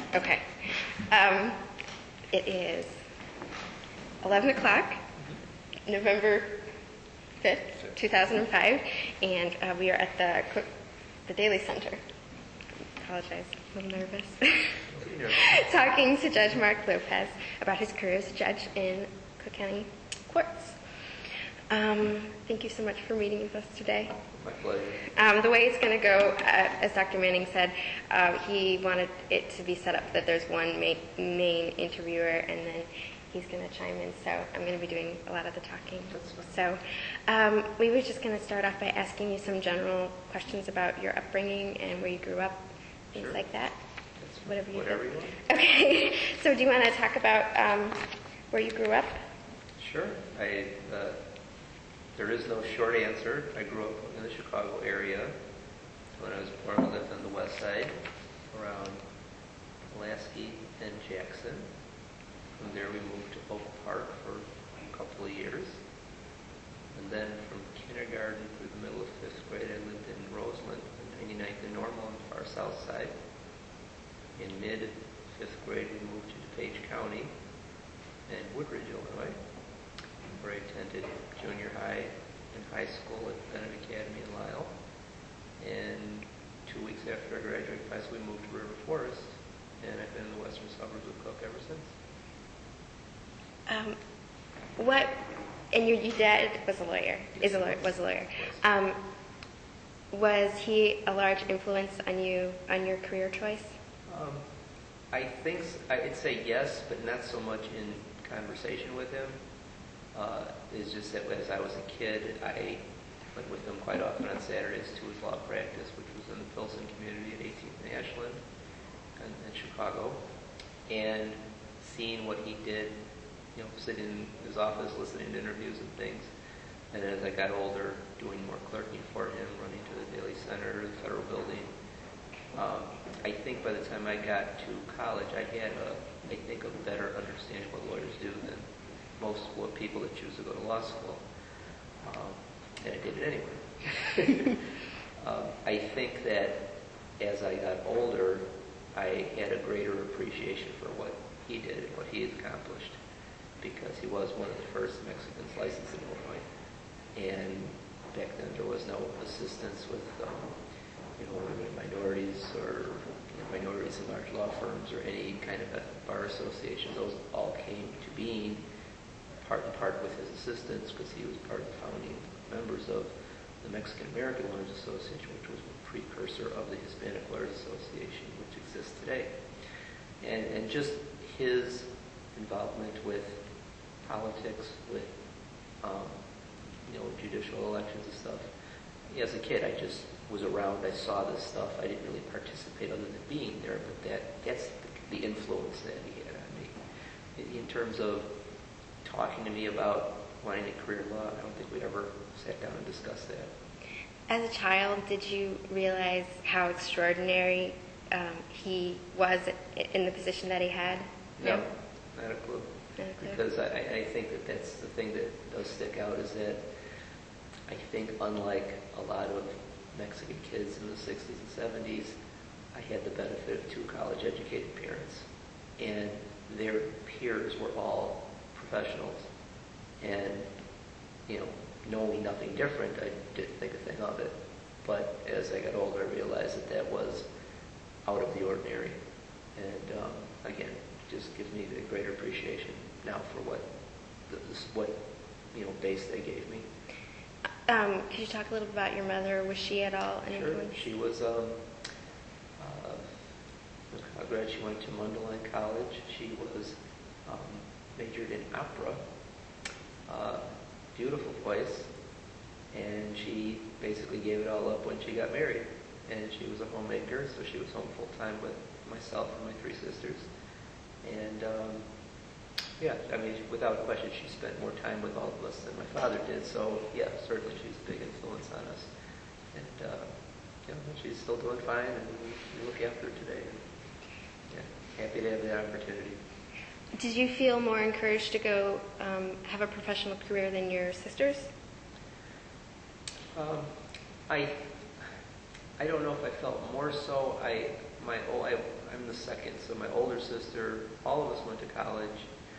Okay. It is 11 o'clock, November 5th, 2005, and we are at the Daly Center. Apologize, I'm a little nervous. Talking to Judge Mark Lopez about his career as a judge in Cook County courts. Thank you so much for meeting with us today. My pleasure. The way it's going to go, as Dr. Manning said, he wanted it to be set up that there's one main interviewer, and then he's going to chime in, so I'm going to be doing a lot of the talking. So we were just going to start off by asking you some general questions about your upbringing and where you grew up, things Sure. like that. Whatever you want. Okay. So do you want to talk about where you grew up? Sure. There is no short answer. I grew up in the Chicago area. When I was born, I lived on the west side, around Pulaski and Jackson. From there, we moved to Oak Park for a couple of years. And then from kindergarten through the middle of 5th grade, I lived in Roseland, 99th and Normal on the far south side. In mid-5th grade, we moved to DuPage County and Woodridge, Illinois, where I attended junior high and high school at Bennett Academy in Lisle. And 2 weeks after I graduated high school, we moved to River Forest, and I've been in the western suburbs of Cook ever since. And your dad was a lawyer, was a lawyer. Was he a large influence on your career choice? I think I'd say yes, but not so much in conversation with him. It's just that as I was a kid, I went with him quite often on Saturdays to his law practice, which was in the Pilsen community at 18th and Ashland in Chicago, and seeing what he did, sitting in his office, listening to interviews and things. And as I got older, doing more clerking for him, running to the Daly Center, the Federal Building. I think by the time I got to college, I had a better understanding of what lawyers do than most people that choose to go to law school. And I did it anyway. I think that as I got older, I had a greater appreciation for what he did and what he had accomplished, because he was one of the first Mexicans licensed in Illinois. And back then there was no assistance with minorities or minorities in large law firms or any kind of a bar association. Those all came to being part and part with his assistance, because he was part of the founding members of the Mexican American Lawyers Association, which was a precursor of the Hispanic Lawyers Association, which exists today. And just his involvement with politics, with judicial elections and stuff. As a kid, I just was around. I saw this stuff. I didn't really participate other than being there, but that's the influence that he had on me. In terms of talking to me about wanting a career law, I don't think we ever sat down and discussed that. As a child, did you realize how extraordinary he was in the position that he had? No, not a clue. Because I think that's the thing that does stick out, is that I think unlike a lot of Mexican kids in the 60s and 70s, I had the benefit of two college-educated parents, and their peers were all professionals. And, knowing nothing different, I didn't think a thing of it. But as I got older, I realized that was out of the ordinary. And again, just gives me the greater appreciation now for what base they gave me. Could you talk a little bit about your mother? Was she at all an influence? Sure. She was she went to Mundelein College. She was majored in opera. Beautiful voice. And she basically gave it all up when she got married. And she was a homemaker, so she was home full-time with myself and my three sisters. And without question, she spent more time with all of us than my father did. So, yeah, certainly she's a big influence on us. And, she's still doing fine, and we look after her today. And, happy to have the opportunity. Did you feel more encouraged to go have a professional career than your sisters? I don't know if I felt more so. I'm the second. So my older sister, all of us went to college.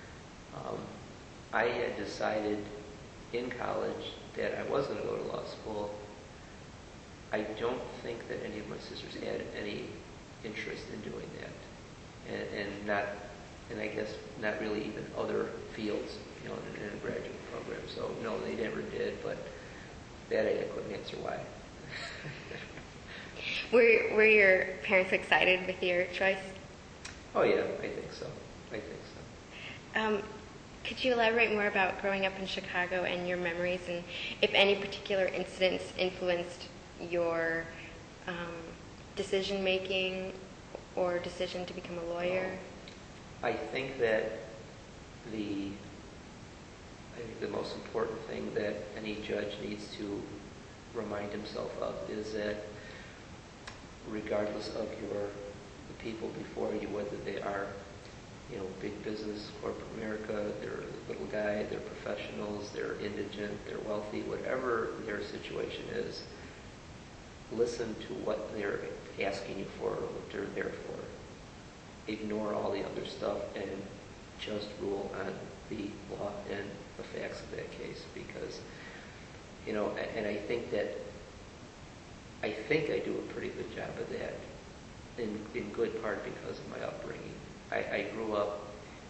I had decided in college that I was going to go to law school. I don't think that any of my sisters had any interest in doing that, and I guess not really even other fields, in a graduate program. So no, they never did. But that I couldn't answer why. Were your parents excited with your choice? Oh yeah, I think so. Could you elaborate more about growing up in Chicago and your memories, and if any particular incidents influenced your decision making or decision to become a lawyer? I think that the most important thing that any judge needs to remind himself of is that regardless of the people before you, whether they are big business, corporate America, they're a little guy, they're professionals, they're indigent, they're wealthy, whatever their situation is, listen to what they're asking you for, what they're there for. Ignore all the other stuff and just rule on the law and the facts of that case, because, and I think I do a pretty good job of that, in good part because of my upbringing. I grew up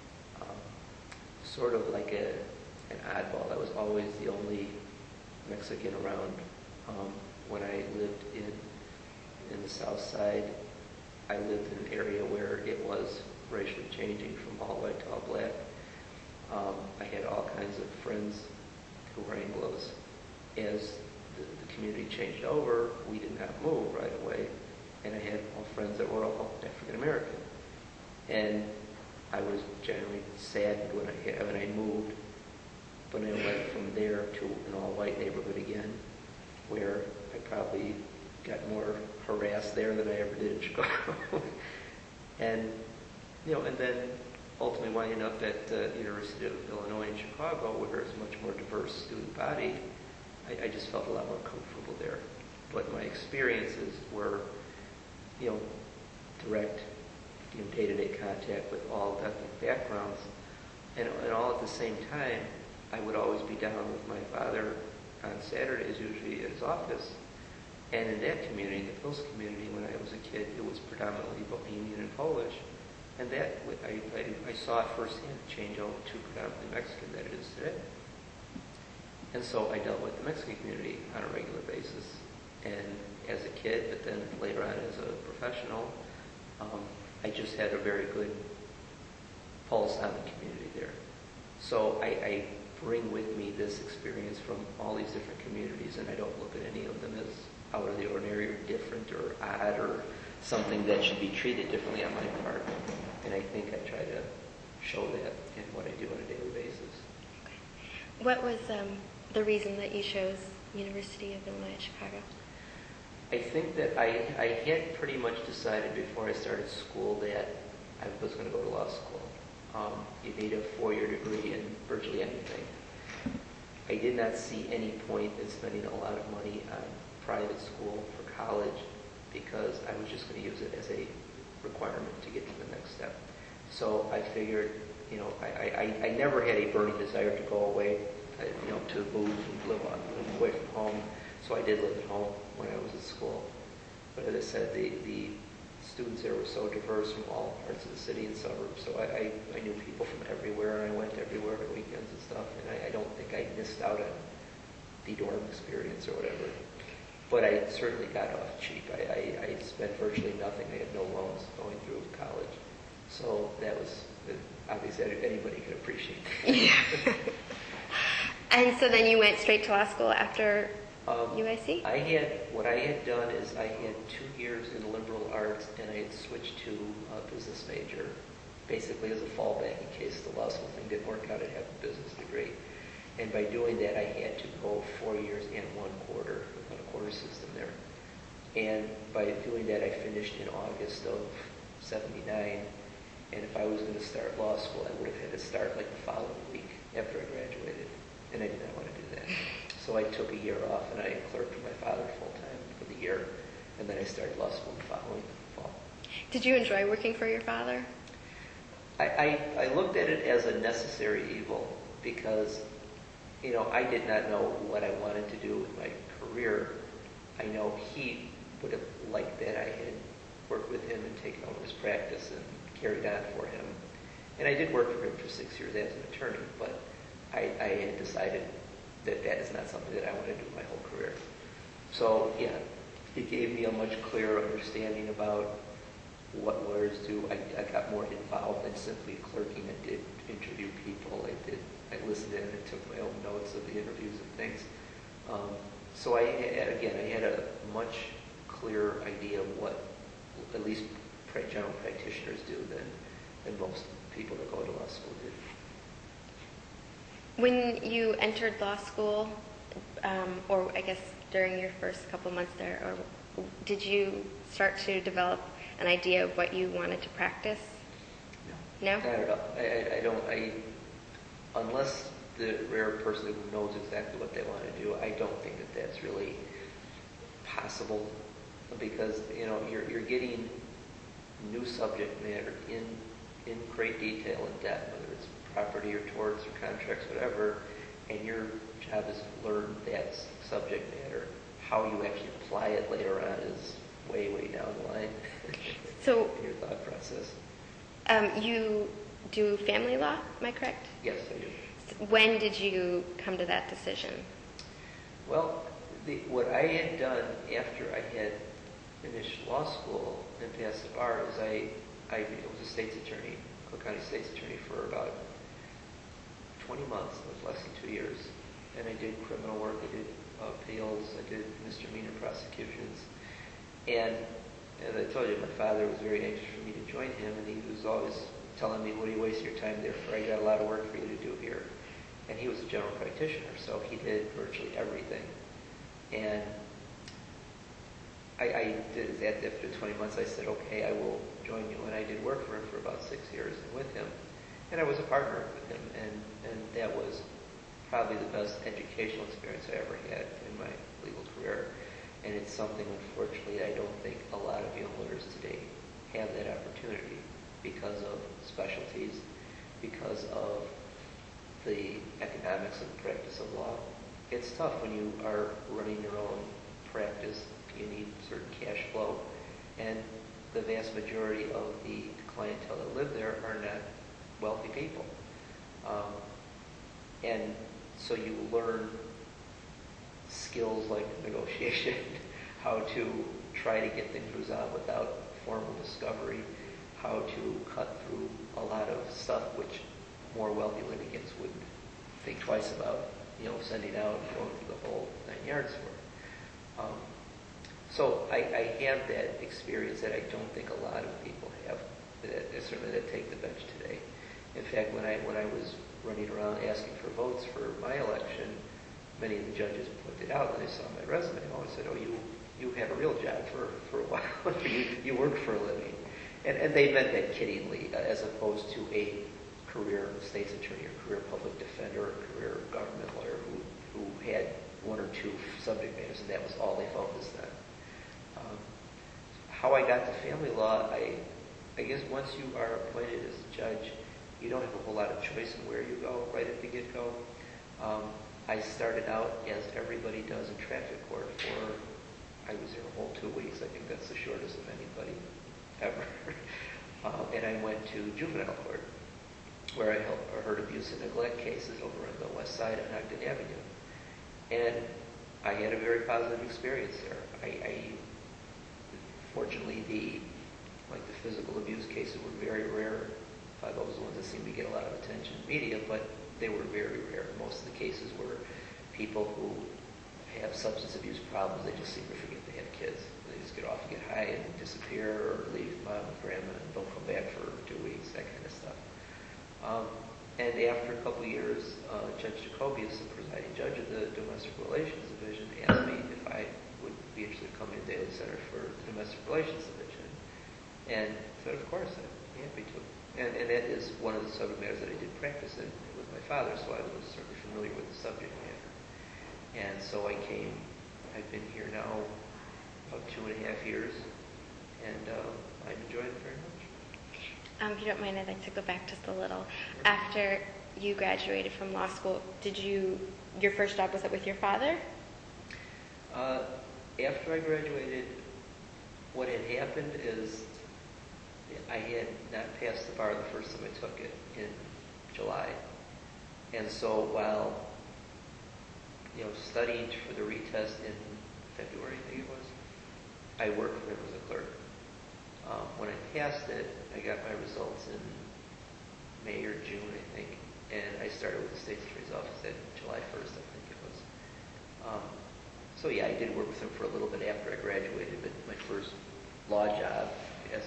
sort of like an oddball. I was always the only Mexican around. When I lived in the South Side, I lived in an area where it was racially changing from all white to all black. I had all kinds of friends who were Anglos. As the community changed over, we did not move right away, and I had all friends that were all African American. And I was generally saddened when I moved, but I went from there to an all-white neighborhood again, where I probably got more harassed there than I ever did in Chicago. And and then ultimately winding up at the University of Illinois in Chicago, where it's a much more diverse student body, I just felt a lot more comfortable there. But my experiences were, direct, day-to-day contact with all ethnic backgrounds, and all at the same time. I would always be down with my father on Saturdays, usually at his office. And in that community, the Pils community, when I was a kid, it was predominantly Bohemian and Polish. And that, I saw it firsthand change over to predominantly Mexican that it is today. And so I dealt with the Mexican community on a regular basis. And as a kid, but then later on as a professional, I just had a very good pulse on the community there. So I bring with me this experience from all these different communities, and I don't look at any of them as out of the ordinary or different or odd or something that should be treated differently on my part. And I think I try to show that in what I do on a daily basis. What was the reason that you chose University of Illinois at Chicago? I think that I had pretty much decided before I started school that I was going to go to law school. You need a 4-year degree in virtually anything. I did not see any point in spending a lot of money on private school for college because I was just going to use it as a requirement to get to the next step. So I figured, I never had a burning desire to go away, to move and live away from home. So I did live at home when I was at school. But as I said, the students there were so diverse from all parts of the city and suburbs. So I knew people from everywhere, and I went everywhere on weekends and stuff. And I don't think I missed out on the dorm experience or whatever. But I certainly got off cheap. I spent virtually nothing. I had no loans going through college. So that was, obviously, anybody could appreciate that. Yeah. And so then you went straight to law school after UIC? What I had done is I had 2 years in liberal arts, and I had switched to a business major, basically as a fallback in case the law school thing didn't work out. I'd have a business degree. And by doing that, I had to go 4 years and 1 quarter, without a quarter system there. And by doing that, I finished in August of '79. And if I was going to start law school, I would have had to start like the following week after I graduated. And I did not want to do that. So I took a year off, and I clerked for my father full-time for the year. And then I started law school the following fall. Did you enjoy working for your father? I looked at it as a necessary evil because, I did not know what I wanted to do with my career. I know he would have liked that I had worked with him and taken over his practice and carried on for him. And I did work for him for 6 years as an attorney, but I had decided that that is not something that I want to do my whole career. So, yeah, it gave me a much clearer understanding about what lawyers do. I got more involved than simply clerking. I did interview people. I listened in and took my own notes of the interviews and things. So I had a much clearer idea of what at least general practitioners do than most people that go to law school did. When you entered law school, or I guess during your first couple months there, or did you start to develop an idea of what you wanted to practice? No? Not at all. I don't. Unless the rare person who knows exactly what they want to do, I don't think that that's really possible, because you're getting new subject matter in great detail and depth, whether it's property or torts or contracts, whatever, and your job is to learn that subject matter. How you actually apply it later on is way down the line. So in your thought process. You do family law, am I correct? Yes, I do. When did you come to that decision? Well, what I had done after I had finished law school and passed the bar is I was a state's attorney, Cook County state's attorney, for about 20 months. It was less than 2 years. And I did criminal work, I did appeals, I did misdemeanor prosecutions. And as I told you, my father was very anxious for me to join him, and he was always telling me, what are you wasting your time there for? I got a lot of work for you to do here. And he was a general practitioner, so he did virtually everything. And I did that after 20 months. I said, okay, I will join you. And I did work for him for about 6 years and with him. And I was a partner with him, and that was probably the best educational experience I ever had in my legal career. And it's something, unfortunately, I don't think a lot of young lawyers today have that opportunity because of specialties, because of the economics of the practice of law. It's tough when you are running your own practice. You need certain cash flow. And the vast majority of the clientele that live there are not wealthy people. And so you learn skills like negotiation, how to try to get things resolved without formal discovery, how to cut through a lot of stuff which more wealthy litigants would think twice about, sending out and going through the whole 9 yards for. So I have that experience that I don't think a lot of people have, certainly that take the bench today. In fact, when I was running around asking for votes for my election, many of the judges pointed out when they saw my resume, they always said, oh, you have a real job for a while. you work for a living. And they meant that kiddingly, as opposed to a career state's attorney or career public defender or career government lawyer who had one or two subject matters, and that was all they focused on. How I got to family law, I guess once you are appointed as a judge, you don't have a whole lot of choice in where you go right at the get-go. I started out, as everybody does, in traffic court I was there a whole 2 weeks. I think that's the shortest of anybody ever. And I went to juvenile court, where I heard abuse and neglect cases over on the west side of Ogden Avenue. And I had a very positive experience there. Fortunately, the physical abuse cases were very rare. Those are the ones that seem to get a lot of attention in media, but they were very rare. Most of the cases were people who have substance abuse problems. They just seem to forget they have kids. They just get off and get high and disappear, or leave mom and grandma and don't come back for 2 weeks, that kind of stuff. And after a couple of years, Judge Jacobius, the presiding judge of the Domestic Relations Division, asked me if I would be interested in coming to Daly Center for the Domestic Relations Division. And I said, of course, I'd be happy to. And that is one of the subject matters that I did practice in with my father, so I was certainly familiar with the subject matter. And so I came. I've been here now about 2.5 years, and I'm enjoying it very much. If you don't mind, I'd like to go back just a little. After you graduated from law school, your first job, was it with your father? After I graduated, what had happened is I had not passed the bar the first time I took it in July. And so while, studying for the retest in February, I think it was, I worked for him as a clerk. When I passed it, I got my results in May or June, I think, and I started with the State Attorney's Office at July 1st, I think it was. So yeah, I did work with him for a little bit after I graduated, but my first law job as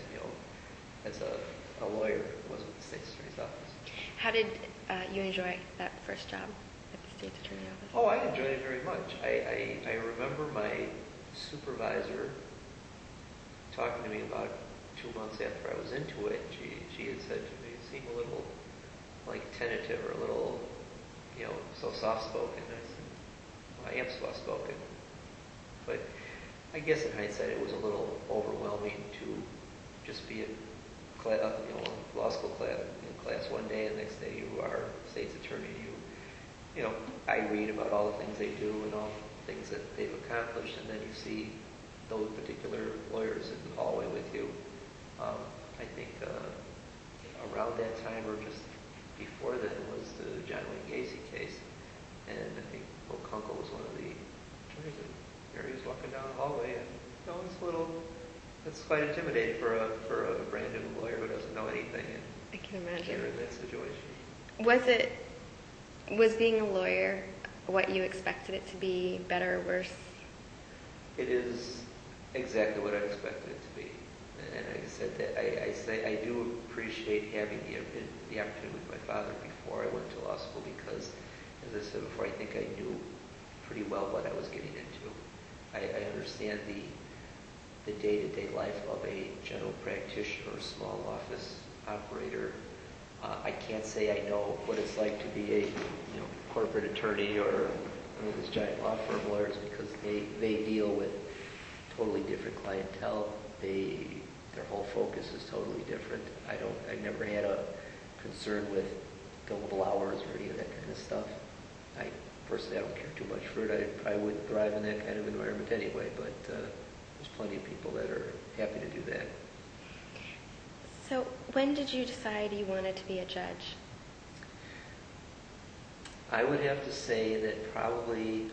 a lawyer was with the State Attorney's Office. How did you enjoy that first job at the State's Attorney's Office? Oh, I enjoyed it very much. I remember my supervisor talking to me about 2 months after I was into it. She had said to me, "You seem a little like tentative or a little, so soft-spoken." I said, "Well, I am soft-spoken." But I guess in hindsight, it was a little overwhelming to just be in law school class one day, and the next day you are state's attorney. I read about all the things they do and all the things that they've accomplished, and then you see those particular lawyers in the hallway with you. I think around that time or just before then was the John Wayne Gacy case, and I think Bill Kunkel was one of the attorneys, and there he was walking down the hallway, and it's quite intimidating for a brand new lawyer who doesn't know anything, and I can imagine. you're in that situation. Was being a lawyer what you expected it to be, better or worse? It is exactly what I expected it to be. And like I said, that I do appreciate having the opportunity with my father before I went to law school, because, as I said before, I think I knew pretty well what I was getting into. I understand the day-to-day life of a general practitioner or small office operator. I can't say I know what it's like to be a corporate attorney or this giant law firm lawyers, because they deal with totally different clientele. Their whole focus is totally different. I never had a concern with billable hours or any of that kind of stuff. Personally, I don't care too much for it. I probably wouldn't thrive in that kind of environment anyway, but there's plenty of people that are happy to do that. So when did you decide you wanted to be a judge? I would have to say that probably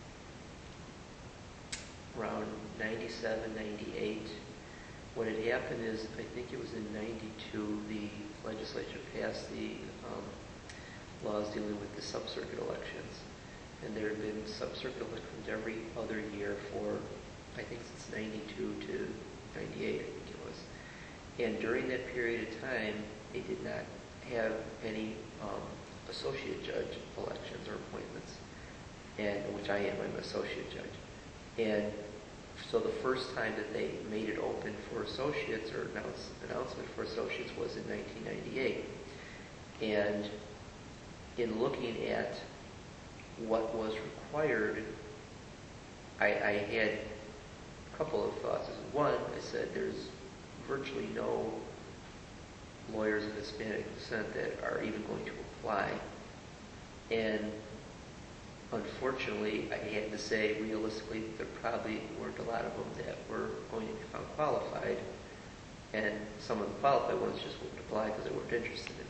around 97, 98. What had happened is, I think it was in 92, the legislature passed the laws dealing with the sub-circuit elections. And there had been sub-circuit elections every other year for, I think, since 92 to 98, I think it was. And during that period of time, they did not have any associate judge elections or appointments, and which I am, I'm an associate judge. And so the first time that they made it open for associates, or announcement for associates, was in 1998. And in looking at what was required, I had a couple of thoughts. One, I said there's virtually no lawyers of Hispanic descent that are even going to apply. And unfortunately, I had to say, realistically, there probably weren't a lot of them that were going to be found qualified. And some of the qualified ones just wouldn't apply because they weren't interested in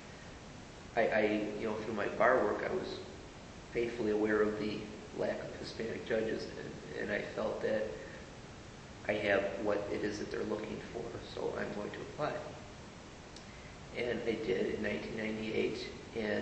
it. Through my bar work, I was painfully aware of the lack of Hispanic judges, and I felt that I have what it is that they're looking for, so I'm going to apply. And I did in 1998, and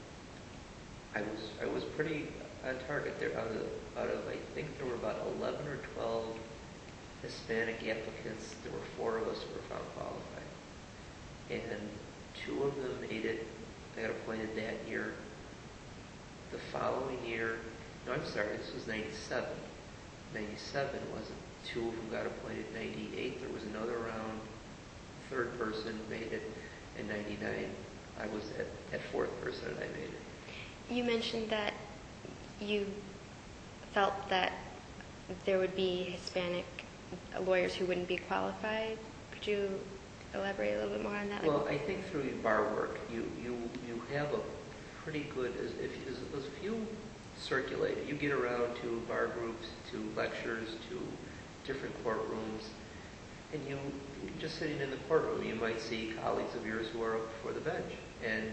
I was pretty on target there. Out of I think there were about 11 or 12 Hispanic applicants. There were 4 of us who were found qualified, and 2 of them made it. I got appointed that year. The following year, no, I'm sorry, this was 97. 97 wasn't. 2 of them got appointed. 98, there was another round. 3rd person made it. In 99, I was that 4th person, and I made it. You mentioned that you felt that there would be Hispanic lawyers who wouldn't be qualified Could you elaborate a little bit more on that? Well, I think through your bar work, you have a pretty good, if you circulate, you get around to bar groups, to lectures, to different courtrooms, and you just sitting in the courtroom, you might see colleagues of yours who are up before the bench. And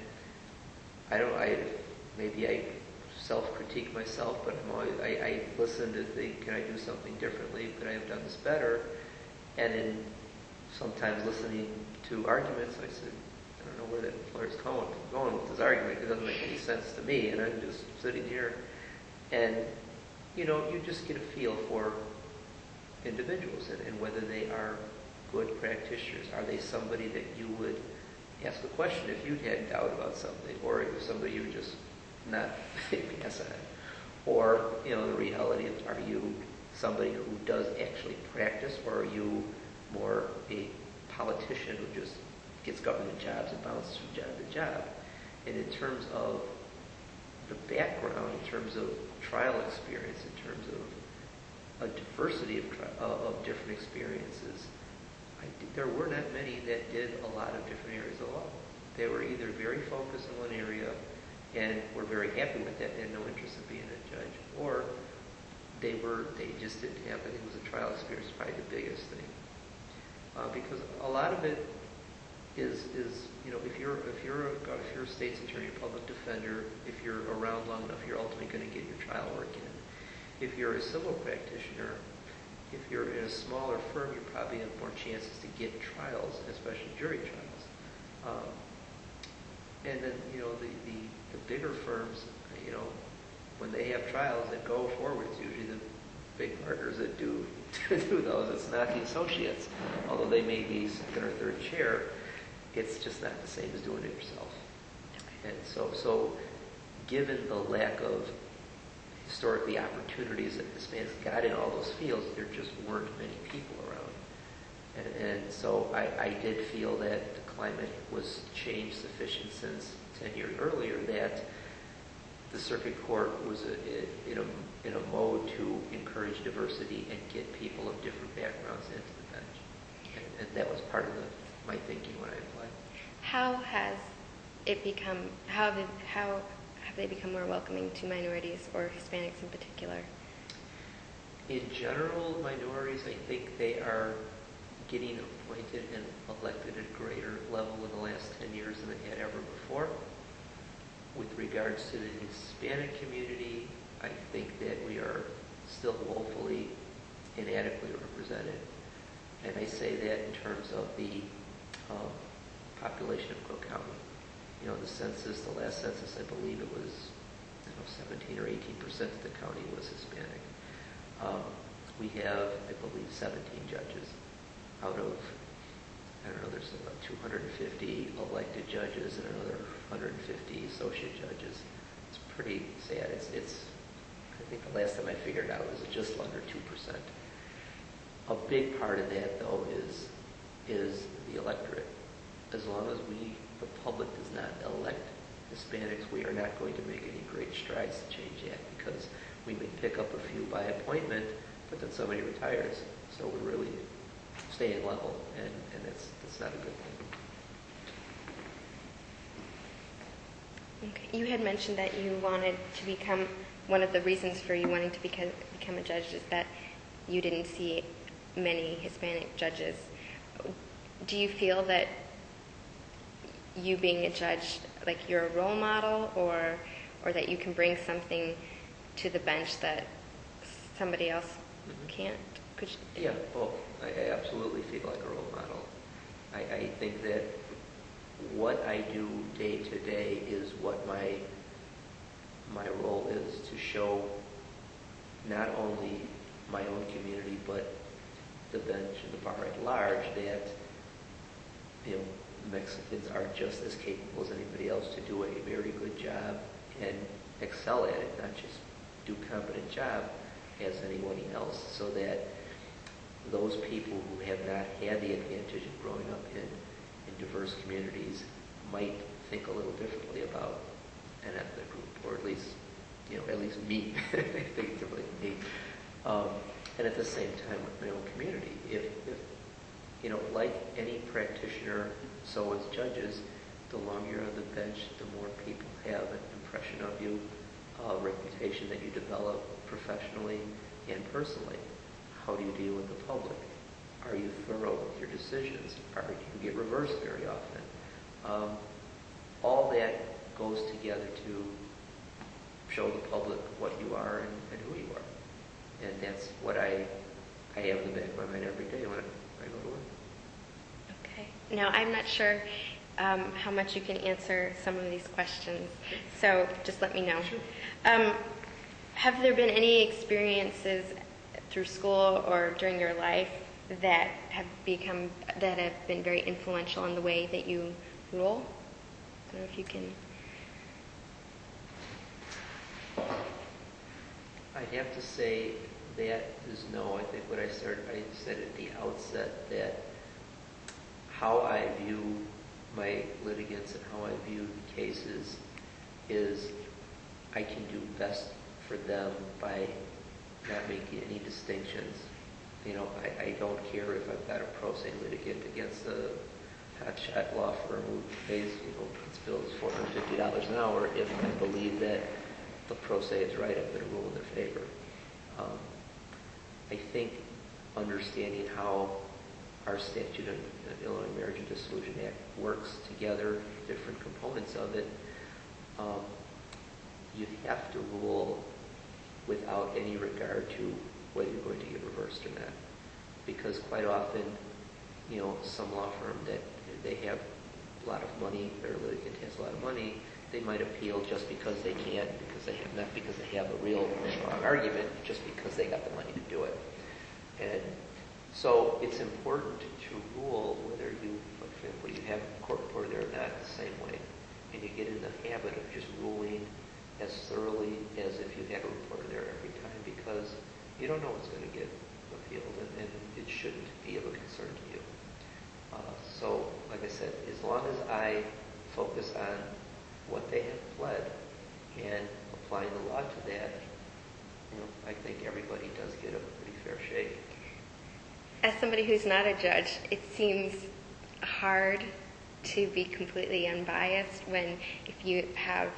maybe I self-critique myself, but I listen to think, can I do something differently? Could I have done this better? And in sometimes listening to arguments, I said, I don't know where that lawyer's going with this argument. It doesn't make any sense to me, and I'm just sitting here. And, you just get a feel for individuals and whether they are good practitioners. Are they somebody that you would ask a question if you'd had doubt about something, or if somebody you would just not pass on? Or, the reality of, are you somebody who does actually practice, or are you more a politician who just gets government jobs and bounces from job to job? And in terms of the background, in terms of trial experience, in terms of a diversity of different experiences, there were not many that did a lot of different areas of law. They were either very focused in one area and were very happy with that, and had no interest in being a judge, or they just didn't have, I think it was a trial experience, probably the biggest thing. Because a lot of it is if you're a state's attorney, a public defender, if you're around long enough, you're ultimately going to get your trial work in. If you're a civil practitioner, if you're in a smaller firm, you probably have more chances to get trials, especially jury trials. And then, the bigger firms, when they have trials that go forward, it's usually the big partners that do those. It's not the associates. Although they may be second or third chair, it's just not the same as doing it yourself. And so given the lack of historically opportunities that Hispanics got in all those fields, there just weren't many people around. And so I did feel that the climate was changed sufficient since 10 years earlier that the circuit court was in a mode to encourage diversity and get people of different backgrounds into the bench. And that was part of my thinking when I applied. How has it become, how have they become more welcoming to minorities or Hispanics in particular? In general, minorities, I think they are getting appointed and elected at a greater level in the last 10 years than they had ever before. With regards to the Hispanic community, I think that we are still woefully inadequately represented. And I say that in terms of the population of Cook County. The census, the last census, I believe it was 17 or 18% of the county was Hispanic. We have, I believe, 17 judges out of, there's about 250 elected judges and another 150 associate judges. It's pretty sad. I think the last time I figured out it was just under 2%. A big part of that, though, is the electorate. As long as the public does not elect Hispanics, we are not going to make any great strides to change that, because we may pick up a few by appointment, but then somebody retires. So we're really staying level, and that's not a good thing. Okay. You had mentioned that you wanted to become, one of the reasons for you wanting to become a judge is that you didn't see many Hispanic judges. Do you feel that you being a judge, like you're a role model, or that you can bring something to the bench that somebody else can't? Yeah, well, I absolutely feel like a role model. I think that what I do day to day is what my role is, to show not only my own community but the bench and the bar at large that Mexicans are just as capable as anybody else to do a very good job and excel at it, not just do a competent job as anyone else, so that those people who have not had the advantage of growing up in diverse communities might think a little differently about an ethnic group, or at least me, think differently than me. And at the same time, with my own community, if like any practitioner, so as judges, the longer you're on the bench, the more people have an impression of you, a reputation that you develop professionally and personally. How do you deal with the public? Are you thorough with your decisions? Do you get reversed very often? All that goes together to show the public what you are and who you are. And that's what I have in the back of my mind every day when I go to work. Okay. Now, I'm not sure how much you can answer some of these questions, so just let me know. Sure. Have there been any experiences through school or during your life that have been very influential in the way that you rule? I don't know if you can. I have to say that is no. I think I said at the outset that how I view my litigants and how I view cases is I can do best for them by not making any distinctions. I don't care if I've got a pro se litigant against a hotshot law firm who pays, its bills $450 an hour. If I believe that the pro se is right, I'm going to rule in their favor. I think understanding how our statute and the Illinois Marriage and Dissolution Act works together, different components of it, you have to rule without any regard to whether you're going to get reversed or not. Because quite often, some law firm that they have a lot of money, their litigant has a lot of money, they might appeal just because they can, not because they have a real strong argument, just because they got the money to do it. And so it's important to rule whether you, for example, you have a court reporter there or not the same way. And you get in the habit of just ruling as thoroughly as if you had a reporter there every time, because you don't know what's going to get appealed, and it shouldn't be of a concern to you. So, like I said, as long as I focus on what they have pled and applying the law to that, I think everybody does get a pretty fair shake. As somebody who's not a judge, it seems hard to be completely unbiased when if you have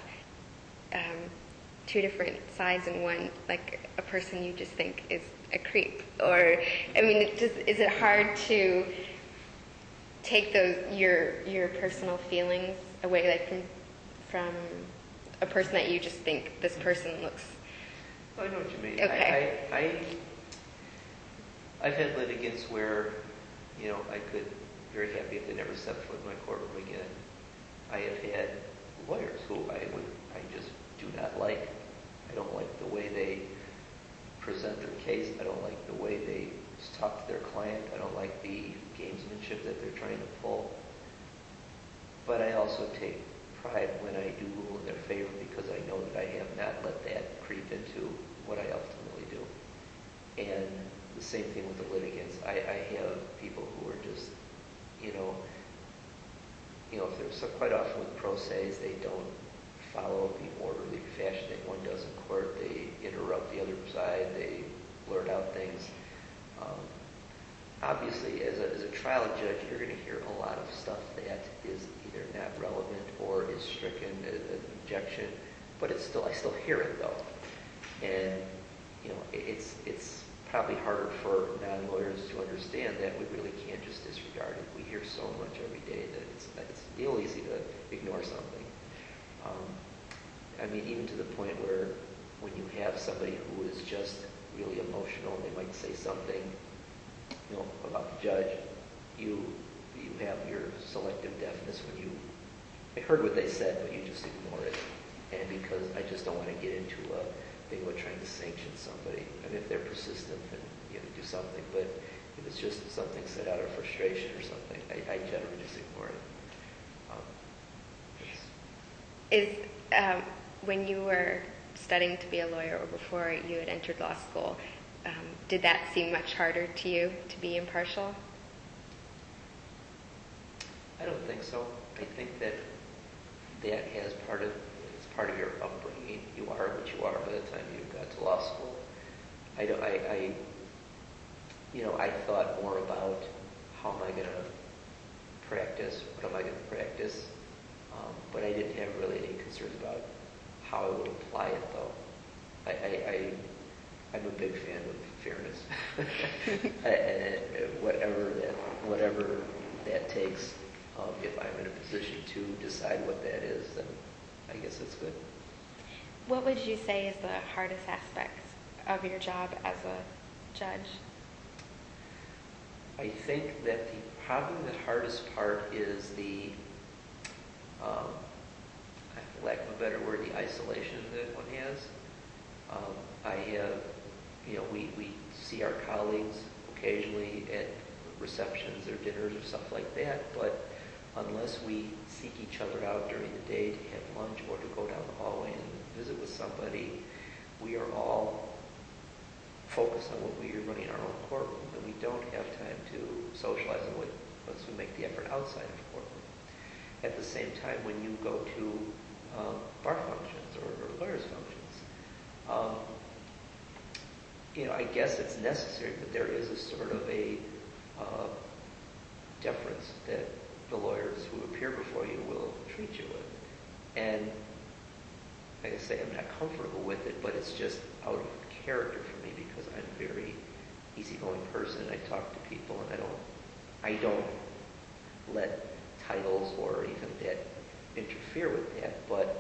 two different sides and one, like a person you just think is a creep. Or, is it hard to take your personal feelings away, like from a person that you just think this person looks. I know what you mean. Okay. I've had litigants where, I could very happy if they never stepped foot in my courtroom again. I have had lawyers who I just do not like. I don't like the way they present their case. I don't like the way they talk to their client. I don't like the gamesmanship that they're trying to pull. But I also take pride when I do rule in their favor, because I know that I have not let that creep into what I ultimately do. And the same thing with the litigants. I have people who are just, if there's so quite often with pro ses, they don't follow the orderly fashion that one does in court. They interrupt the other side. They blurt out things. Obviously, as a trial judge, you're going to hear a lot of stuff that is either not relevant or is stricken as an objection, but I still hear it though. And it's probably harder for non-lawyers to understand that we really can't just disregard it. We hear so much every day that it's real easy to ignore something. Even to the point where when you have somebody who is just really emotional, they might say something, about the judge, you have your selective deafness when I heard what they said, but you just ignore it. And because I just don't want to get into a thing about trying to sanction somebody. If they're persistent, then you have to do something. But if it's just something said out of frustration or something, I generally just ignore it. When you were studying to be a lawyer or before you had entered law school, did that seem much harder to you to be impartial? I don't think so. I think that it's part of your upbringing. You are what you are by the time you got to law school. I thought more about how am I going to practice, what am I going to practice? But I didn't have really any concerns about how I would apply it, though. I'm a big fan of fairness, and whatever that takes. If I'm in a position to decide what that is, then I guess it's good. What would you say is the hardest aspect of your job as a judge? I think that probably the hardest part is the, for lack of a better word, the isolation that one has. I have, we see our colleagues occasionally at receptions or dinners or stuff like that, but unless we seek each other out during the day to have lunch or to go down the hallway and visit with somebody, we are all focused on what we are running our own courtroom, and we don't have time to socialize unless we make the effort outside of the courtroom. At the same time, when you go to bar functions or lawyers' functions, I guess it's necessary, but there is a sort of a deference that the lawyers who appear before you will treat you with. And like I say, I'm not comfortable with it, but it's just out of character for me because I'm a very easygoing person. I talk to people, and I don't let titles or even that interfere with that. But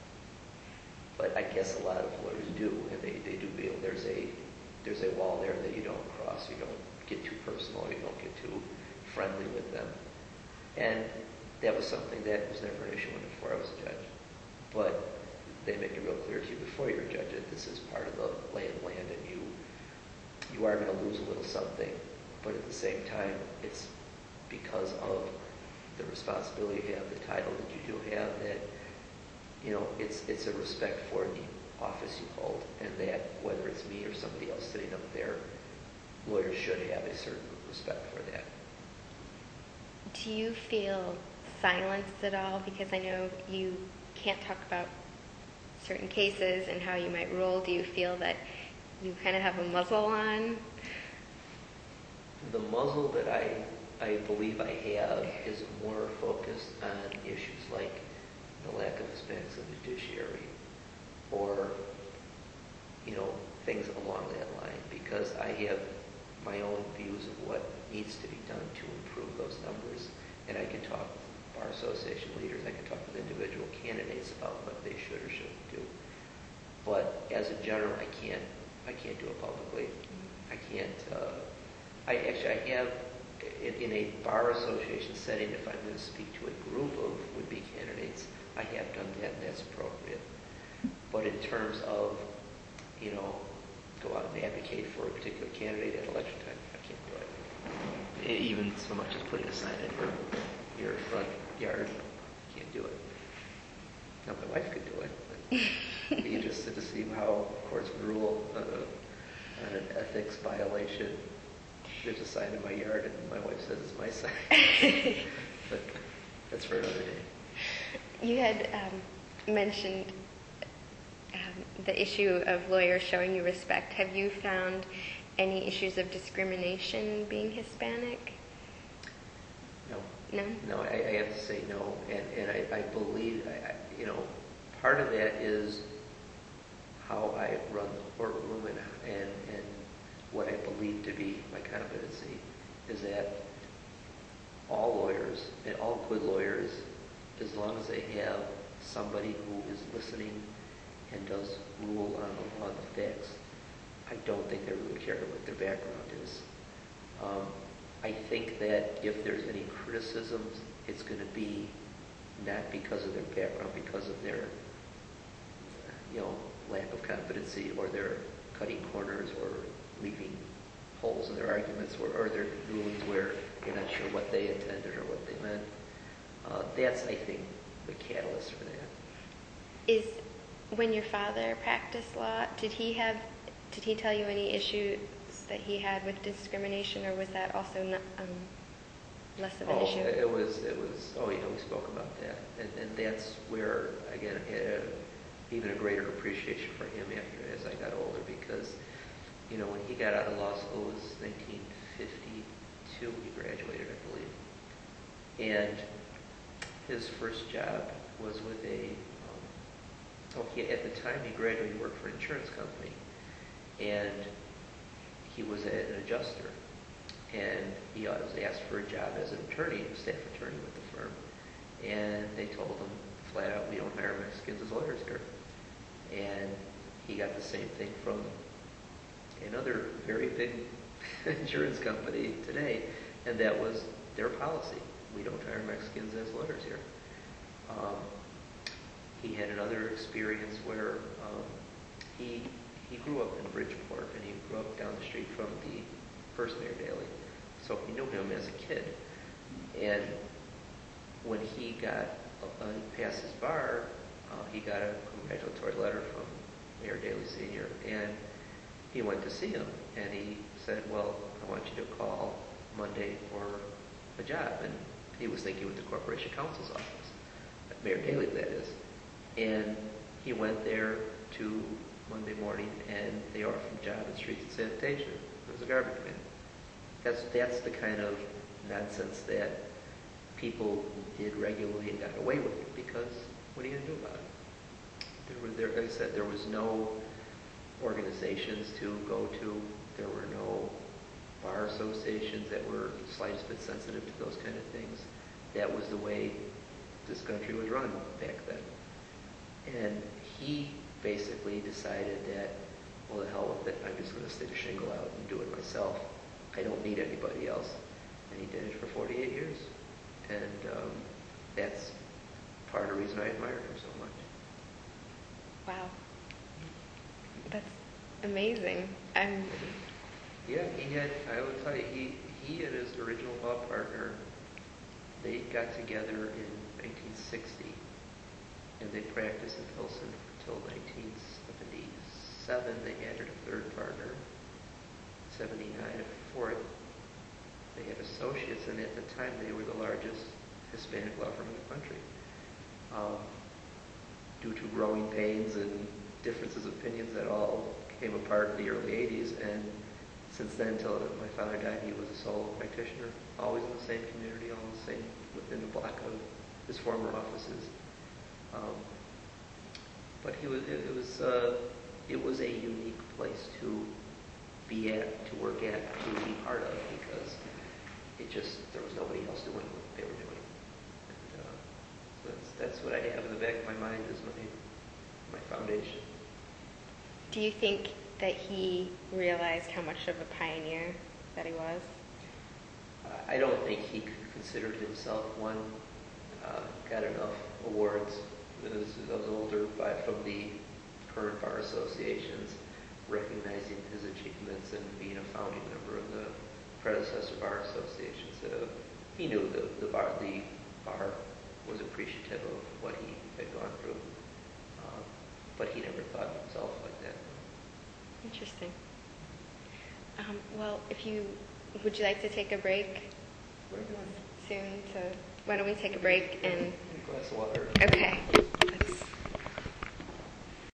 I guess a lot of lawyers do, and they do feel there's a wall there that you don't cross. You don't get too personal. You don't get too friendly with them. And that was something that was never an issue before I was a judge. But they make it real clear to you before you're a judge that this is part of the lay of the land, and you are going to lose a little something. But at the same time, it's because of the responsibility you have, the title that you do have, that it's a respect for the office you hold, and that whether it's me or somebody else sitting up there, lawyers should have a certain respect for that. Do you feel silenced at all? Because I know you can't talk about certain cases and how you might rule. Do you feel that you kind of have a muzzle on? The muzzle that I believe I have is more focused on issues like the lack of Hispanics in the judiciary, or things along that line, because I have my own views of what needs to be done to improve those numbers, and I can talk with bar association leaders, I can talk with individual candidates about what they should or shouldn't do. But as a general, I can't do it publicly. I can't. I have in a bar association setting, if I'm going to speak to a group of would-be candidates, I have done that, and that's appropriate. But in terms of go out and advocate for a particular candidate at election time, I can't do it. Even so much as putting a sign in your front yard, I can't do it. Now, my wife could do it, but I'd be interested to see how courts would rule on an ethics violation. There's a sign in my yard, and my wife says it's my sign. But that's for another day. You had mentioned the issue of lawyers showing you respect. Have you found any issues of discrimination being Hispanic? No. No? No, I have to say no. And I believe, part of that is how I run the courtroom and what I believe to be my competency is that all lawyers, and all good lawyers, as long as they have somebody who is listening and does rule on the law and the facts, I don't think they really care what their background is. I think that if there's any criticisms, it's going to be not because of their background, because of their lack of competency, or their cutting corners, or leaving holes in their arguments, or their rulings where you're not sure what they intended or what they meant. That's, I think, the catalyst for that. When your father practiced law, did he tell you any issues that he had with discrimination, or was that also not, less of an issue? It was. We spoke about that, and that's where, again, I had even a greater appreciation for him as I got older, because when he got out of law school, it was 1952. He graduated, I believe, And his first job was with at the time he graduated, he worked for an insurance company. And he was an adjuster. And he was asked for a job as an attorney, a staff attorney with the firm. And they told him flat out, we don't hire Mexicans as lawyers here. And he got the same thing from another very big insurance company today, and that was their policy. We don't hire Mexicans as lawyers here. He had another experience where he grew up in Bridgeport, and he grew up down the street from the first Mayor Daley. So he knew him as a kid. And when he got past his bar, he got a congratulatory letter from Mayor Daley Sr., and he went to see him, and he said, well, I want you to call Monday for a job. And he was thinking with the Corporation Counsel's office, Mayor Daley, that is. And he went there to Monday morning, and they offered him a job in streets and sanitation. It was a garbage man. That's the kind of nonsense that people did regularly and got away with it, because what are you going to do about it? Like I said, there was no organizations to go to. There were no bar associations that were the slightest bit sensitive to those kind of things. That was the way this country was run back then. And he basically decided that, well, the hell with it, I'm just going to stick a shingle out and do it myself. I don't need anybody else. And he did it for 48 years. And that's part of the reason I admire him so much. Wow. That's amazing. Yeah, I would tell you, he and his original law partner, they got together in 1960, and they practiced in Pilsen until 1977. They added a third partner, 79, a fourth. They had associates, and at the time they were the largest Hispanic law firm in the country. Due to growing pains and differences of opinions, that all came apart in the early 80s, and since then, until my father died, he was a solo practitioner, always in the same community, all the same within the block of his former offices. But it was a unique place to be at, to work at, to be part of, because there was nobody else doing what they were doing. And, so that's what I have in the back of my mind as my foundation. Do you think that he realized how much of a pioneer that he was? I don't think he considered himself one. Got enough awards as older from the current bar associations, recognizing his achievements and being a founding member of the predecessor bar associations. He knew the bar was appreciative of what he had gone through, but he never thought of himself like that. Interesting. Well, would you like to take a break soon? Why don't we take a break and... A glass of water. Okay. Let's